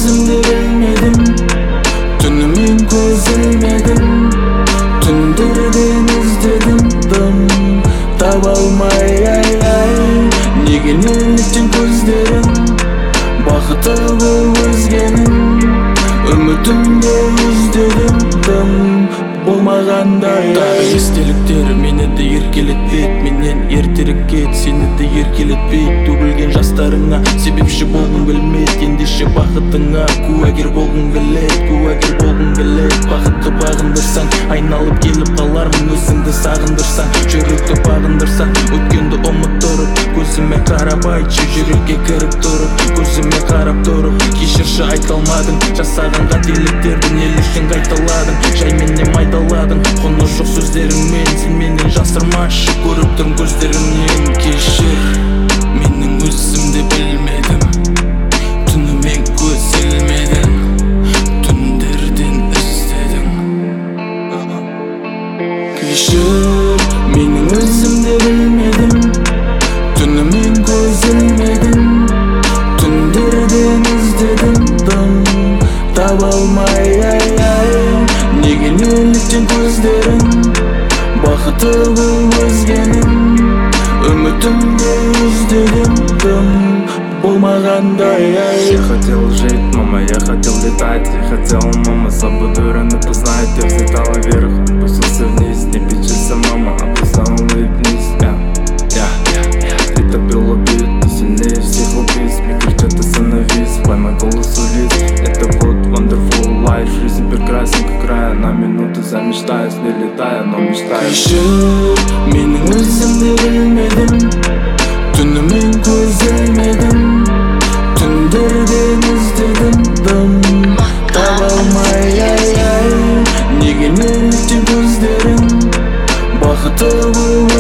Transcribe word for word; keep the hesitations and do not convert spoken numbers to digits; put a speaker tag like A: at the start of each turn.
A: özümde bilmedim. Tünümün көз ілмедім. Түндерден іздедім дым таба алмай, ай-ай. Неге неліктен көздерің бақыты бұл өзгенің. Үмітімде іздедім дым болмағандай. Тағы естеліктер мені де еркелетпейді. Менен ертерек кет, сені де еркелетпейді. Төгілген жастарыңа себепші болғың келмейді. Ендеше бақытыңа куәгер болғың келеді, куәгер болғың келеді. Бақытты бағындырсаң айналып келіп қалармын. Өзіңді сағындырсаң, жүректі бағындырсаң, өткенді ұмыттырып көзіме қарап айтшы, жүрекке кіріп тұрып көзіме қарап тұрып. Кешірші айта алмадың жасаған қателіктерді, неліктен қайталадың, жай менен майдаладың. Құны жоқ сөздеріңмен сен менен жасырмашы, көріп тұрмын көздеріңнен. Кешір, менің өзімде білмедім. Түнімен көз ілмедім. Түндерден іздедім. Кешір, менің өзімде білмедім. Түнімен көз ілмедім. Түндерден іздедім дым таба алмай, ай-ай. Неге неліктен көздерің бақыты бұл өзгенің. Үмітімде іздедім дым болмағандай, ай.
B: Я хотел жить, мама, я хотел летать. Я хотел, мама, свободу познать. Я взлетала вверх, опустился вниз. Не печалься, мама, а просто улыбнись. Я, я, это был убит, ты сильнее всех убийств. Мне кричат, остановись, поймай голос улиц. Это вот wonderful life, жизнь прекрасен, как рай. На минуту замечтаюсь, не летая, но мечтаю.
A: Кешір, менің өзімде білмедім. Түнімен көз ілмедім. Түндерден іздедім дым таба алмай, ай-ай. Неге неліктен көздерің бақыты бұл